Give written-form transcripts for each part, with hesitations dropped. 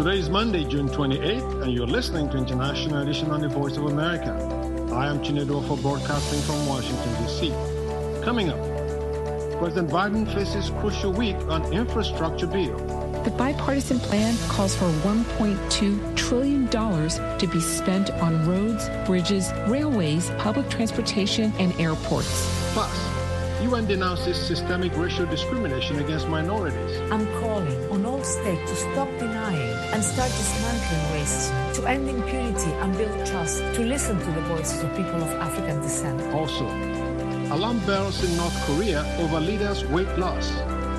Today is Monday, June 28th, and you're listening to International Edition on the Voice of America. I am Chinedu for broadcasting from Washington, D.C. Coming up, President Biden faces crucial week on infrastructure bill. The bipartisan plan calls for $1.2 trillion to be spent on roads, bridges, railways, public transportation, and airports. Plus, UN denounces systemic racial discrimination against minorities. I'm calling on all states to stop denying and start dismantling racism, to end impunity and build trust, to listen to the voices of people of African descent. Also, alarm bells in North Korea over leaders' weight loss.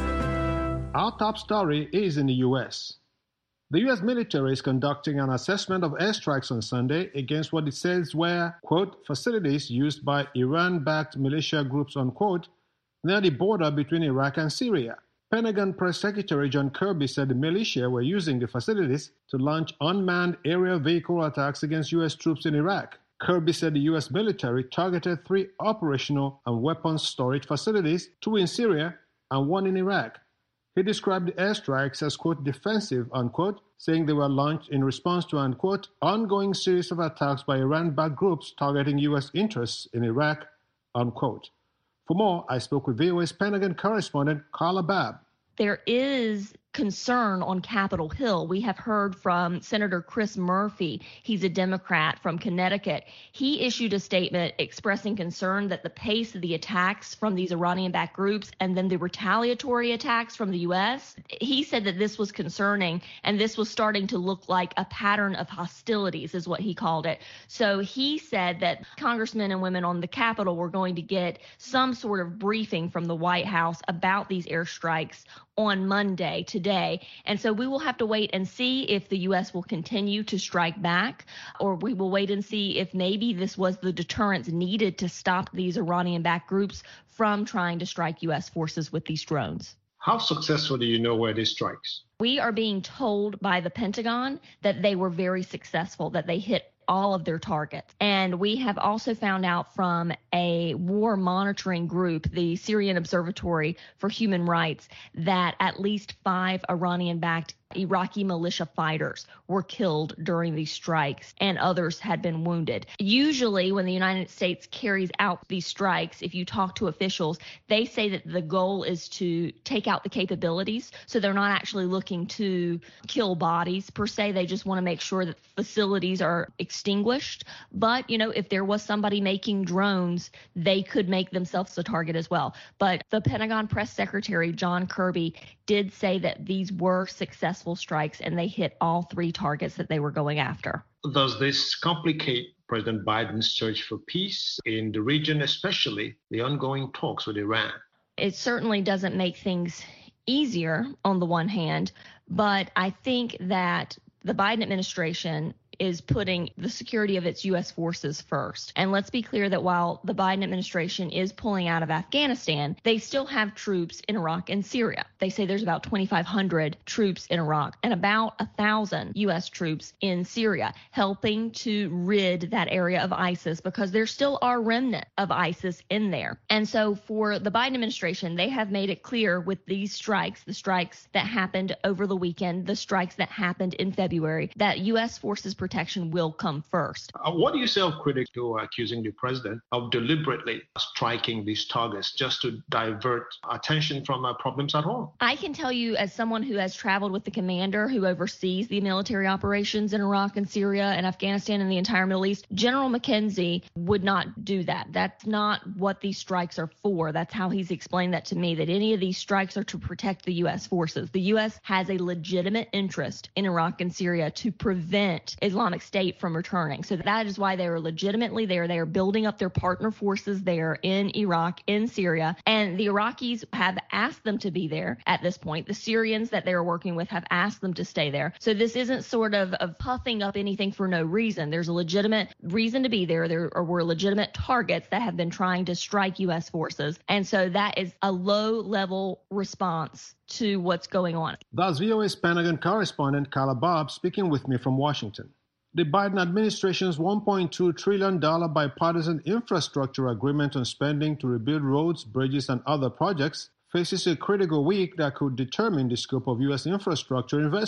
Our top story is in the U.S. The U.S. military is conducting an assessment of airstrikes on Sunday against what it says were, quote, facilities used by Iran-backed militia groups, unquote, near the border between Iraq and Syria. Pentagon Press Secretary John Kirby said the militia were using the facilities to launch unmanned aerial vehicle attacks against U.S. troops in Iraq. Kirby said the U.S. military targeted 3 operational and weapons storage facilities, 2 in Syria and 1 in Iraq. He described the airstrikes as, quote, defensive, unquote, saying they were launched in response to, unquote, ongoing series of attacks by Iran-backed groups targeting U.S. interests in Iraq, unquote. For more, I spoke with VOA's Pentagon correspondent Carla Babb. There is concern on Capitol Hill. We have heard from Senator Chris Murphy. He's a Democrat from Connecticut. He issued a statement expressing concern that the pace of the attacks from these Iranian-backed groups and then the retaliatory attacks from the U.S., he said that this was concerning and this was starting to look like a pattern of hostilities is what he called it. So he said that congressmen and women on the Capitol were going to get some sort of briefing from the White House about these airstrikes on Monday, today. And so we will have to wait and see if the U.S. will continue to strike back, or we will wait and see if maybe this was the deterrence needed to stop these Iranian-backed groups from trying to strike U.S. forces with these drones. How successful do you know were these strikes? We are being told by the Pentagon that they were very successful, that they hit all of their targets. And we have also found out from a war monitoring group, the Syrian Observatory for Human Rights, that at least 5 Iranian-backed Iraqi militia fighters were killed during these strikes and others had been wounded. Usually when the United States carries out these strikes, if you talk to officials, they say that the goal is to take out the capabilities. So they're not actually looking to kill bodies per se. They just want to make sure that facilities are extinguished. But, if there was somebody making drones, they could make themselves a target as well. But the Pentagon Press Secretary, John Kirby, did say that these were successful strikes and they hit all 3 targets that they were going after. Does this complicate President Biden's search for peace in the region, especially the ongoing talks with Iran? It certainly doesn't make things easier on the one hand, but I think that the Biden administration is putting the security of its U.S. forces first. And let's be clear that while the Biden administration is pulling out of Afghanistan, they still have troops in Iraq and Syria. They say there's about 2,500 troops in Iraq and about 1,000 U.S. troops in Syria, helping to rid that area of ISIS because there still are remnants of ISIS in there. And so for the Biden administration, they have made it clear with these strikes, the strikes that happened over the weekend, the strikes that happened in February, that U.S. forces protection will come first. What do you say of critics who are accusing the president of deliberately striking these targets just to divert attention from problems at home? I can tell you, as someone who has traveled with the commander who oversees the military operations in Iraq and Syria and Afghanistan and the entire Middle East, General McKenzie would not do that. That's not what these strikes are for. That's how he's explained that to me, that any of these strikes are to protect the U.S. forces. The U.S. has a legitimate interest in Iraq and Syria to prevent Islamic State from returning. So that is why they are legitimately there. They are building up their partner forces there in Iraq, in Syria, and the Iraqis have asked them to be there at this point. The Syrians that they're working with have asked them to stay there. So this isn't sort of puffing up anything for no reason. There's a legitimate reason to be there. There were legitimate targets that have been trying to strike U.S. forces. And so that is a low-level response to what's going on. That's VOA's Pentagon correspondent Carla Babb speaking with me from Washington. The Biden administration's $1.2 trillion bipartisan infrastructure agreement on spending to rebuild roads, bridges, and other projects faces a critical week that could determine the scope of U.S. infrastructure investment.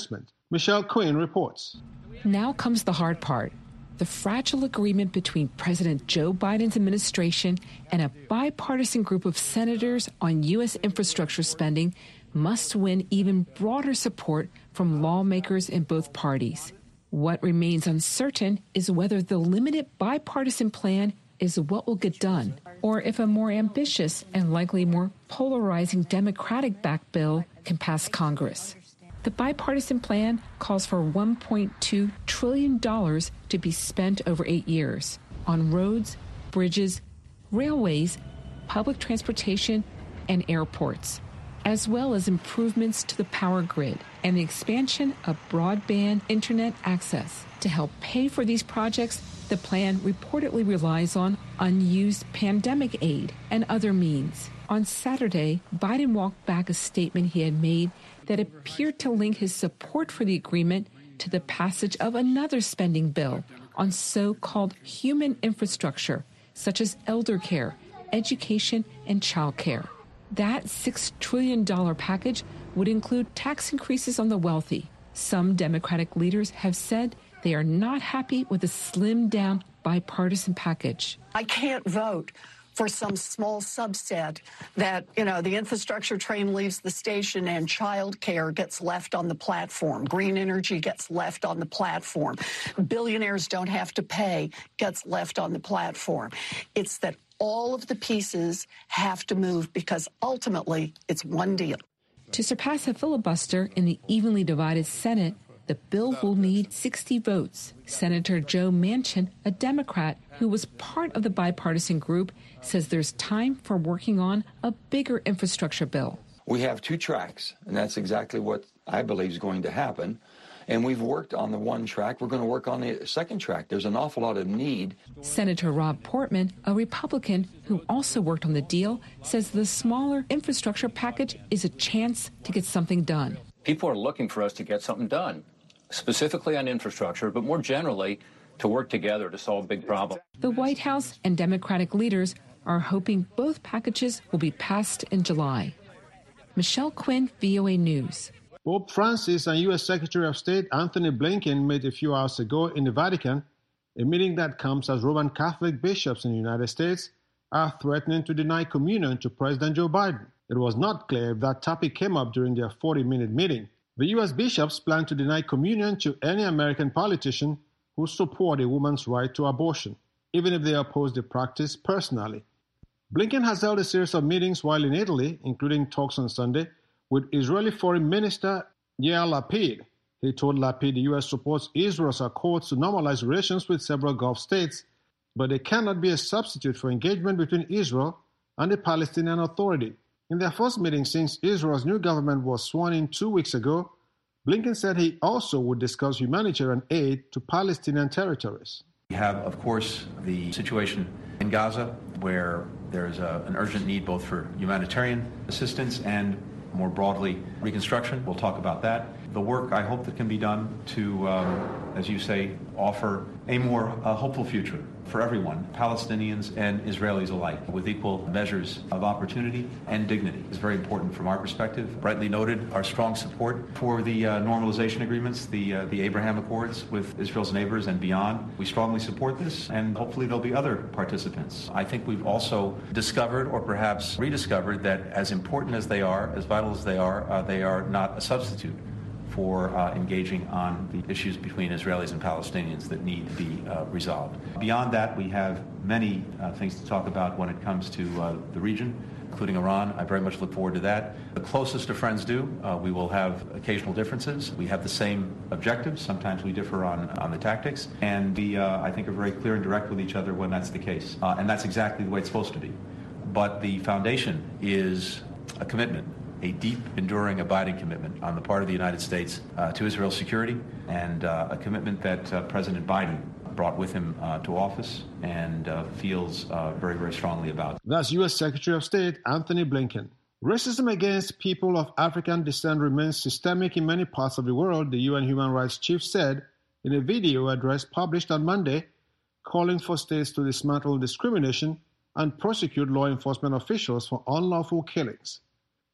Michelle Quinn reports. Now comes the hard part. The fragile agreement between President Joe Biden's administration and a bipartisan group of senators on U.S. infrastructure spending must win even broader support from lawmakers in both parties. What remains uncertain is whether the limited bipartisan plan is what will get done, or if a more ambitious and likely more polarizing Democratic-backed bill can pass Congress. The bipartisan plan calls for $1.2 trillion to be spent over 8 years on roads, bridges, railways, public transportation, and airports, as well as improvements to the power grid and the expansion of broadband internet access. To help pay for these projects, the plan reportedly relies on unused pandemic aid and other means. On Saturday, Biden walked back a statement he had made that appeared to link his support for the agreement to the passage of another spending bill on so-called human infrastructure, such as elder care, education, and child care. That $6 trillion package would include tax increases on the wealthy. Some Democratic leaders have said they are not happy with the slimmed-down bipartisan package. I can't vote for some small subset that, the infrastructure train leaves the station and child care gets left on the platform. Green energy gets left on the platform. Billionaires don't have to pay gets left on the platform. It's that all of the pieces have to move because ultimately it's one deal. To surpass a filibuster in the evenly divided Senate, the bill will need 60 votes. Senator Joe Manchin, a Democrat who was part of the bipartisan group, says there's time for working on a bigger infrastructure bill. We have two tracks, and that's exactly what I believe is going to happen. And we've worked on the one track. We're going to work on the second track. There's an awful lot of need. Senator Rob Portman, a Republican who also worked on the deal, says the smaller infrastructure package is a chance to get something done. People are looking for us to get something done, specifically on infrastructure, but more generally to work together to solve big problems. The White House and Democratic leaders are hoping both packages will be passed in July. Michelle Quinn, VOA News. Pope Francis and U.S. Secretary of State Anthony Blinken met a few hours ago in the Vatican, a meeting that comes as Roman Catholic bishops in the United States are threatening to deny communion to President Joe Biden. It was not clear if that topic came up during their 40-minute meeting. The U.S. bishops plan to deny communion to any American politician who support a woman's right to abortion, even if they oppose the practice personally. Blinken has held a series of meetings while in Italy, including talks on Sunday, with Israeli Foreign Minister Yair Lapid. He told Lapid the U.S. supports Israel's accords to normalize relations with several Gulf states, but they cannot be a substitute for engagement between Israel and the Palestinian Authority. In their first meeting since Israel's new government was sworn in 2 weeks ago, Blinken said he also would discuss humanitarian aid to Palestinian territories. We have, of course, the situation in Gaza, where there is an urgent need both for humanitarian assistance and, more broadly, reconstruction. We'll talk about that. The work, I hope, that can be done to, as you say, offer a more hopeful future for everyone, Palestinians and Israelis alike, with equal measures of opportunity and dignity. It's very important from our perspective. Rightly noted our strong support for the normalization agreements, the Abraham Accords with Israel's neighbors and beyond. We strongly support this, and hopefully there'll be other participants. I think we've also discovered, or perhaps rediscovered, that as important as they are, as vital as they are not a substitute for engaging on the issues between Israelis and Palestinians that need to be resolved. Beyond that, we have many things to talk about when it comes to the region, including Iran. I very much look forward to that. The closest of friends do. We will have occasional differences. We have the same objectives. Sometimes we differ on the tactics. And we, I think, are very clear and direct with each other when that's the case. And that's exactly the way it's supposed to be. But the foundation is a commitment, a deep, enduring, abiding commitment on the part of the United States to Israel's security, and a commitment that President Biden brought with him to office and feels very, very strongly about. That's U.S. Secretary of State Anthony Blinken. Racism against people of African descent remains systemic in many parts of the world, the UN Human Rights Chief said in a video address published on Monday, calling for states to dismantle discrimination and prosecute law enforcement officials for unlawful killings.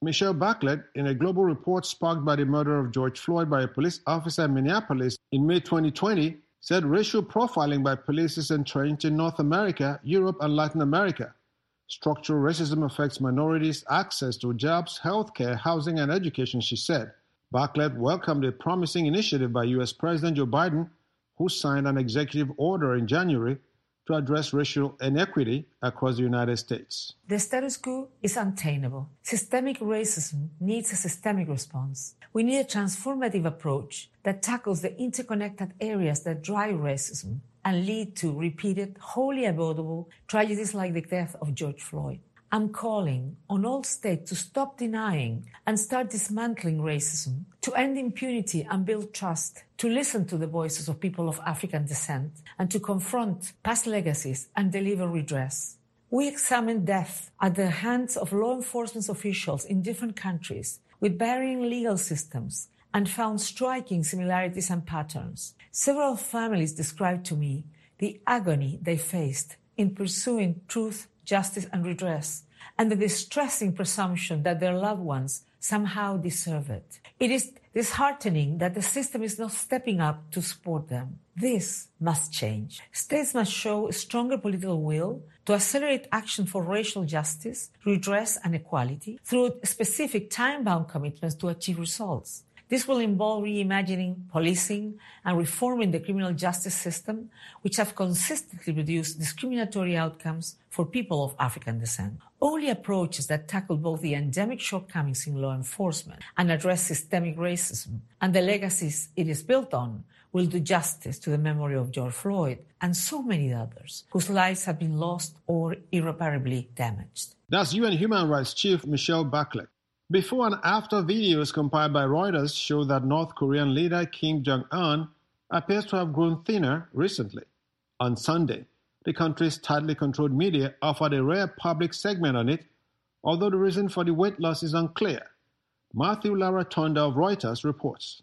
Michelle Bachelet, in a global report sparked by the murder of George Floyd by a police officer in Minneapolis in May 2020, said racial profiling by police is entrenched in North America, Europe, and Latin America. Structural racism affects minorities' access to jobs, healthcare, housing, and education, she said. Bachelet welcomed a promising initiative by U.S. President Joe Biden, who signed an executive order in January to address racial inequity across the United States. The status quo is untenable. Systemic racism needs a systemic response. We need a transformative approach that tackles the interconnected areas that drive racism and lead to repeated, wholly avoidable tragedies like the death of George Floyd. I'm calling on all states to stop denying and start dismantling racism, to end impunity and build trust, to listen to the voices of people of African descent, and to confront past legacies and deliver redress. We examined death at the hands of law enforcement officials in different countries with varying legal systems and found striking similarities and patterns. Several families described to me the agony they faced in pursuing truth, justice, and redress, and the distressing presumption that their loved ones somehow deserve it. It is disheartening that the system is not stepping up to support them. This must change. States must show a stronger political will to accelerate action for racial justice, redress, and equality through specific time-bound commitments to achieve results. This will involve reimagining policing and reforming the criminal justice system, which have consistently produced discriminatory outcomes for people of African descent. Only approaches that tackle both the endemic shortcomings in law enforcement and address systemic racism and the legacies it is built on will do justice to the memory of George Floyd and so many others whose lives have been lost or irreparably damaged. That's UN Human Rights Chief Michelle Bachelet. Before and after videos compiled by Reuters show that North Korean leader Kim Jong-un appears to have grown thinner recently. On Sunday, the country's tightly controlled media offered a rare public segment on it, although the reason for the weight loss is unclear. Matthew Laratonda of Reuters reports.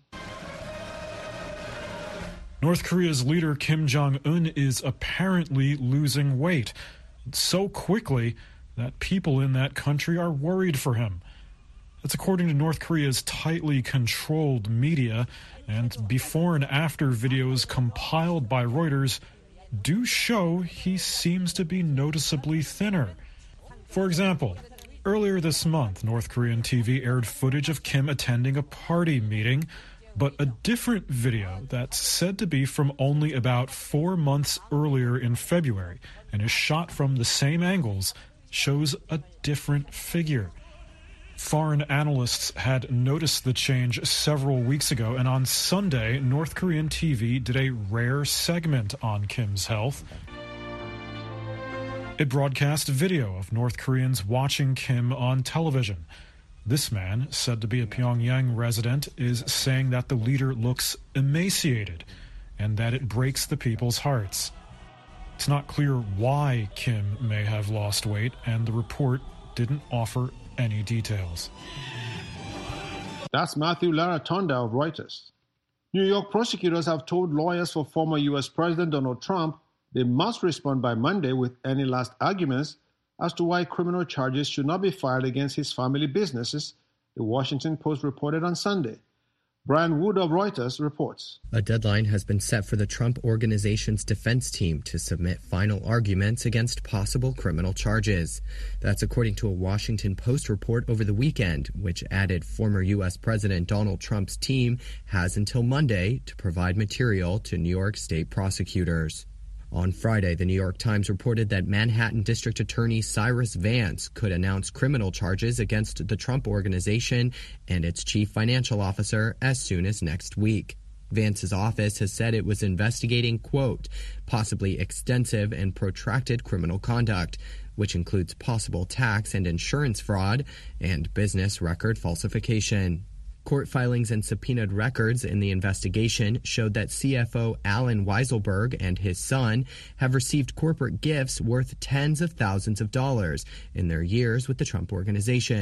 North Korea's leader Kim Jong-un is apparently losing weight so quickly that people in that country are worried for him. That's according to North Korea's tightly controlled media, and before and after videos compiled by Reuters do show he seems to be noticeably thinner. For example, earlier this month, North Korean TV aired footage of Kim attending a party meeting, but a different video that's said to be from only about 4 months earlier in February and is shot from the same angles shows a different figure. Foreign analysts had noticed the change several weeks ago, and on Sunday, North Korean TV did a rare segment on Kim's health. It broadcast video of North Koreans watching Kim on television. This man, said to be a Pyongyang resident, is saying that the leader looks emaciated and that it breaks the people's hearts. It's not clear why Kim may have lost weight, and the report didn't offer any details. That's Matthew Laratonda of Reuters. New York prosecutors have told lawyers for former U.S. President Donald Trump they must respond by Monday with any last arguments as to why criminal charges should not be filed against his family businesses, the Washington Post reported on Sunday. Brian Wood of Reuters reports. A deadline has been set for the Trump Organization's defense team to submit final arguments against possible criminal charges. That's according to a Washington Post report over the weekend, which added former U.S. President Donald Trump's team has until Monday to provide material to New York State prosecutors. On Friday, the New York Times reported that Manhattan District Attorney Cyrus Vance could announce criminal charges against the Trump Organization and its chief financial officer as soon as next week. Vance's office has said it was investigating, quote, possibly extensive and protracted criminal conduct, which includes possible tax and insurance fraud and business record falsification. Court filings and subpoenaed records in the investigation showed that CFO Alan Weiselberg and his son have received corporate gifts worth tens of thousands of dollars in their years with the Trump Organization.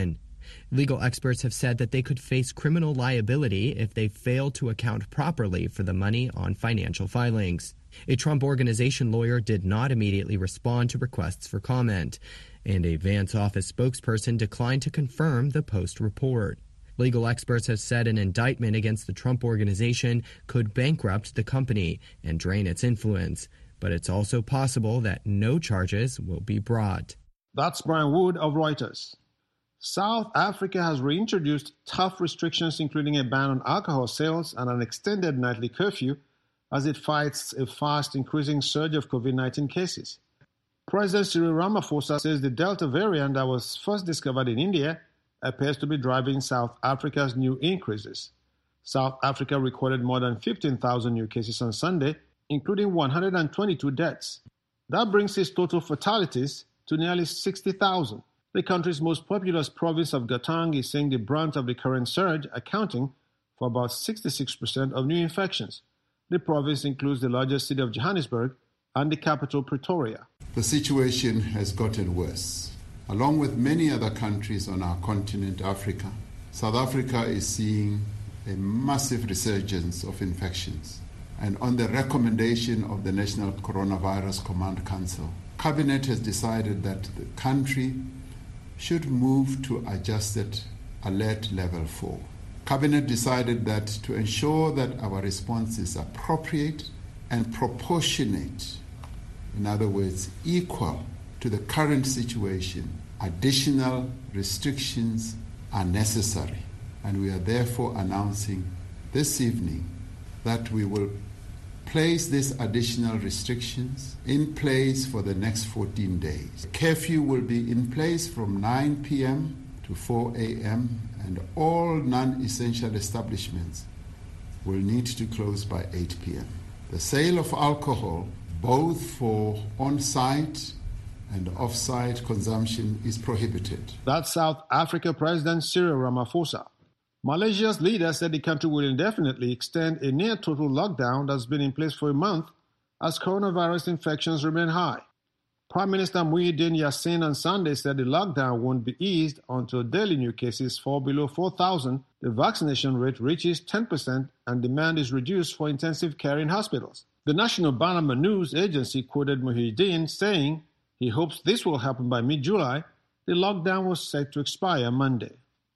Legal experts have said that they could face criminal liability if they fail to account properly for the money on financial filings. A Trump Organization lawyer did not immediately respond to requests for comment, and a Vance office spokesperson declined to confirm the Post report. Legal experts have said an indictment against the Trump Organization could bankrupt the company and drain its influence, but it's also possible that no charges will be brought. That's Brian Wood of Reuters. South Africa has reintroduced tough restrictions, including a ban on alcohol sales and an extended nightly curfew, as it fights a fast increasing surge of COVID-19 cases. President Cyril Ramaphosa says the Delta variant that was first discovered in India appears to be driving South Africa's new increases. South Africa recorded more than 15,000 new cases on Sunday, including 122 deaths. That brings its total fatalities to nearly 60,000. The country's most populous province of Gauteng is seeing the brunt of the current surge, accounting for about 66% of new infections. The province includes the largest city of Johannesburg and the capital, Pretoria. The situation has gotten worse. Along with many other countries on our continent, Africa, South Africa is seeing a massive resurgence of infections. And on the recommendation of the National Coronavirus Command Council, Cabinet has decided that the country should move to adjusted alert level 4. Cabinet decided that to ensure that our response is appropriate and proportionate, in other words, equal to the current situation, additional restrictions are necessary. And we are therefore announcing this evening that we will place these additional restrictions in place for the next 14 days. Curfew will be in place from 9 p.m. to 4 a.m. and all non-essential establishments will need to close by 8 p.m. The sale of alcohol, both for on-site and off-site consumption, is prohibited. That's South Africa President Cyril Ramaphosa. Malaysia's leader said the country will indefinitely extend a near-total lockdown that's been in place for a month as coronavirus infections remain high. Prime Minister Muhyiddin Yassin on Sunday said the lockdown won't be eased until daily new cases fall below 4,000, the vaccination rate reaches 10%, and demand is reduced for intensive care in hospitals. The National Banama News Agency quoted Muhyiddin saying he hopes this will happen by mid-July. The lockdown was set to expire Monday.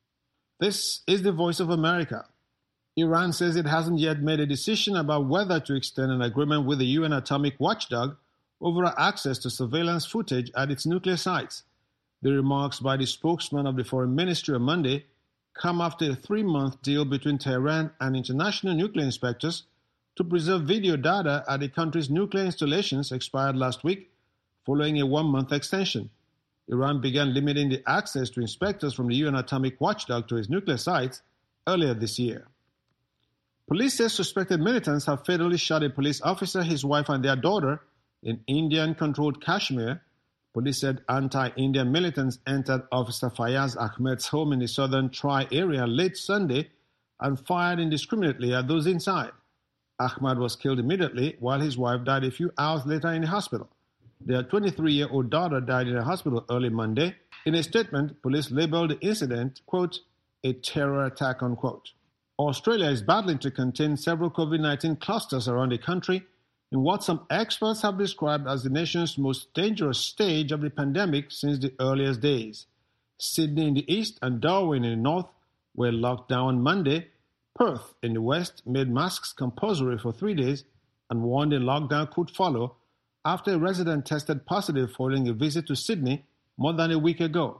This is the Voice of America. Iran says it hasn't yet made a decision about whether to extend an agreement with the UN atomic watchdog over access to surveillance footage at its nuclear sites. The remarks by the spokesman of the Foreign Ministry on Monday come after a 3-month deal between Tehran and international nuclear inspectors to preserve video data at the country's nuclear installations expired last week, following a 1-month extension. Iran began limiting the access to inspectors from the UN atomic watchdog to its nuclear sites earlier this year. Police say suspected militants have fatally shot a police officer, his wife, and their daughter in Indian-controlled Kashmir. Police said anti-Indian militants entered Officer Fayaz Ahmed's home in the southern Trai area late Sunday and fired indiscriminately at those inside. Ahmad was killed immediately, while his wife died a few hours later in the hospital. Their 23-year-old daughter died in a hospital early Monday. In a statement, police labeled the incident, quote, a terror attack, unquote. Australia is battling to contain several COVID-19 clusters around the country in what some experts have described as the nation's most dangerous stage of the pandemic since the earliest days. Sydney in the east and Darwin in the north were locked down on Monday. Perth in the west made masks compulsory for 3 days and warned a lockdown could follow after a resident tested positive following a visit to Sydney more than a week ago.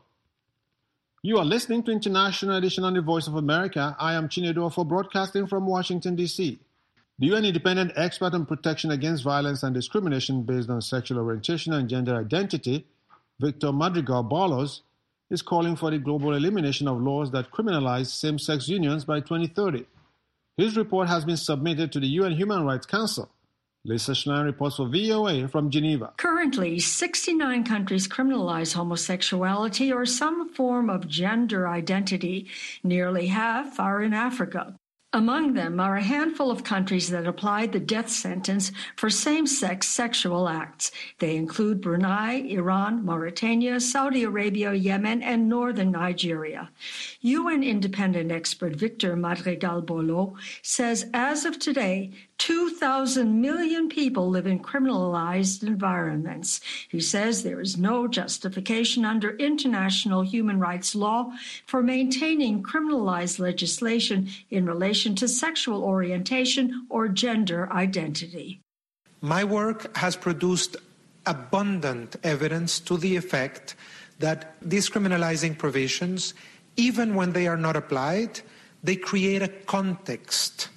You are listening to International Edition on the Voice of America. I am Chinedu for broadcasting from Washington, D.C. The UN Independent Expert on Protection Against Violence and Discrimination Based on Sexual Orientation and Gender Identity, Victor Madrigal-Borloz, is calling for the global elimination of laws that criminalize same-sex unions by 2030. His report has been submitted to the UN Human Rights Council. Lisa Schlein reports for VOA from Geneva. Currently, 69 countries criminalize homosexuality or some form of gender identity. Nearly half are in Africa. Among them are a handful of countries that applied the death sentence for same-sex sexual acts. They include Brunei, Iran, Mauritania, Saudi Arabia, Yemen, and northern Nigeria. UN independent expert Victor Madrigal-Bolo says as of today, 2,000 million people live in criminalized environments. He says there is no justification under international human rights law for maintaining criminalized legislation in relation to sexual orientation or gender identity. My work has produced abundant evidence to the effect that these criminalizing provisions, even when they are not applied, they create a context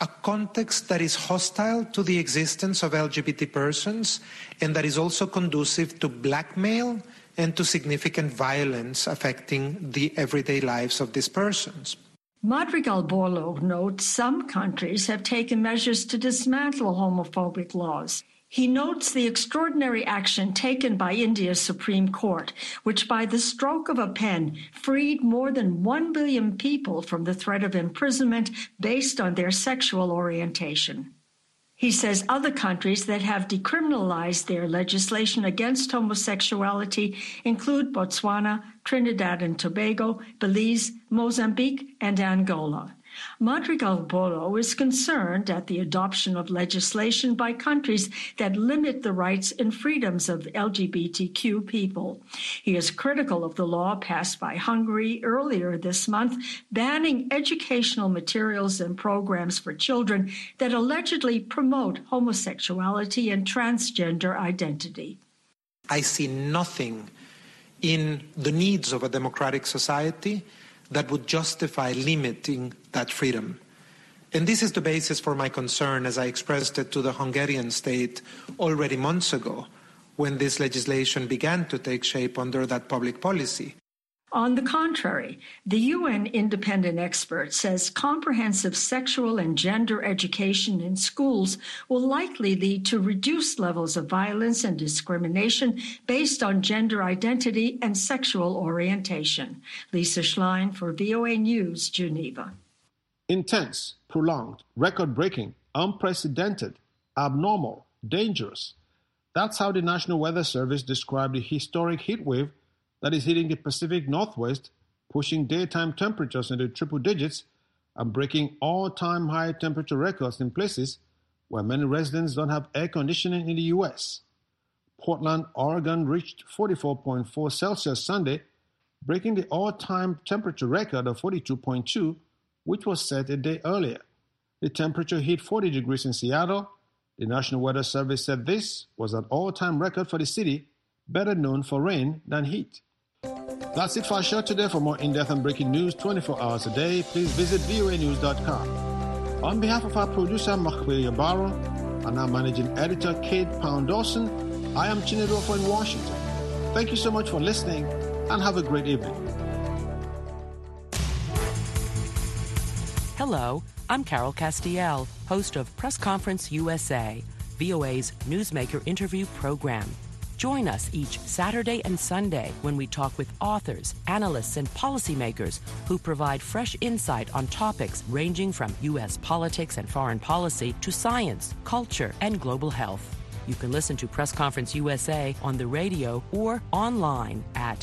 that is hostile to the existence of LGBT persons and that is also conducive to blackmail and to significant violence affecting the everyday lives of these persons. Madrigal-Bolo notes some countries have taken measures to dismantle homophobic laws. He notes the extraordinary action taken by India's Supreme Court, which by the stroke of a pen freed more than 1 billion people from the threat of imprisonment based on their sexual orientation. He says other countries that have decriminalized their legislation against homosexuality include Botswana, Trinidad and Tobago, Belize, Mozambique, and Angola. Madrigal-Bolo is concerned at the adoption of legislation by countries that limit the rights and freedoms of LGBTQ people. He is critical of the law passed by Hungary earlier this month, banning educational materials and programs for children that allegedly promote homosexuality and transgender identity. I see nothing in the needs of a democratic society that would justify limiting that freedom. And this is the basis for my concern as I expressed it to the Hungarian state already months ago when this legislation began to take shape under that public policy. On the contrary, the UN independent expert says comprehensive sexual and gender education in schools will likely lead to reduced levels of violence and discrimination based on gender identity and sexual orientation. Lisa Schlein for VOA News, Geneva. Intense, prolonged, record-breaking, unprecedented, abnormal, dangerous. That's how the National Weather Service described the historic heat wave that is hitting the Pacific Northwest, pushing daytime temperatures into triple digits and breaking all-time high temperature records in places where many residents don't have air conditioning in the U.S. Portland, Oregon reached 44.4 Celsius Sunday, breaking the all-time temperature record of 42.2, which was set a day earlier. The temperature hit 40 degrees in Seattle. The National Weather Service said this was an all-time record for the city, better known for rain than heat. That's it for our show today. For more in-depth and breaking news 24 hours a day, please visit voanews.com. On behalf of our producer, Makhwil Yabaro, and our managing editor, Kate Pound-Dawson, I am Chinedu in Washington. Thank you so much for listening, and have a great evening. Hello, I'm Carol Castiel, host of Press Conference USA, VOA's newsmaker interview program. Join us each Saturday and Sunday when we talk with authors, analysts, and policymakers who provide fresh insight on topics ranging from U.S. politics and foreign policy to science, culture, and global health. You can listen to Press Conference USA on the radio or online at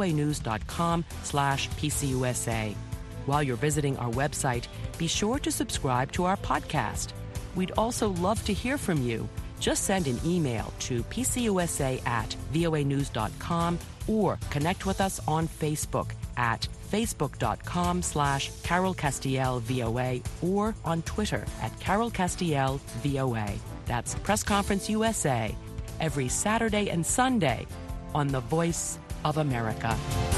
voanews.com/PCUSA. While you're visiting our website, be sure to subscribe to our podcast. We'd also love to hear from you. Just send an email to pcusa@voanews.com or connect with us on Facebook at facebook.com/CarolCastielVOA or on Twitter at CarolCastielVOA. That's Press Conference USA, every Saturday and Sunday on the Voice of America.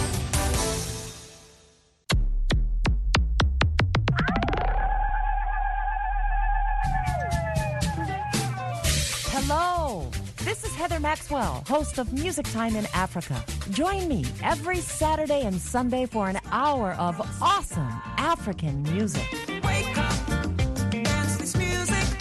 Hello, this is Heather Maxwell, host of Music Time in Africa. Join me every Saturday and Sunday for an hour of awesome African music. Wake up, dance this music.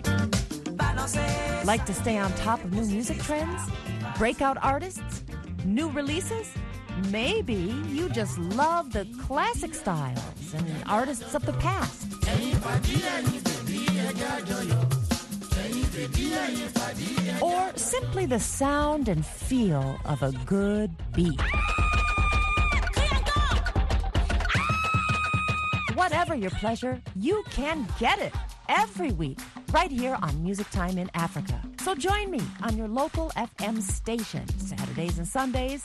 Like to stay on top of new music trends? Breakout artists? New releases? Maybe you just love the classic styles and artists of the past. Or simply the sound and feel of a good beat. Whatever your pleasure, you can get it every week right here on Music Time in Africa. So join me on your local FM station Saturdays and Sundays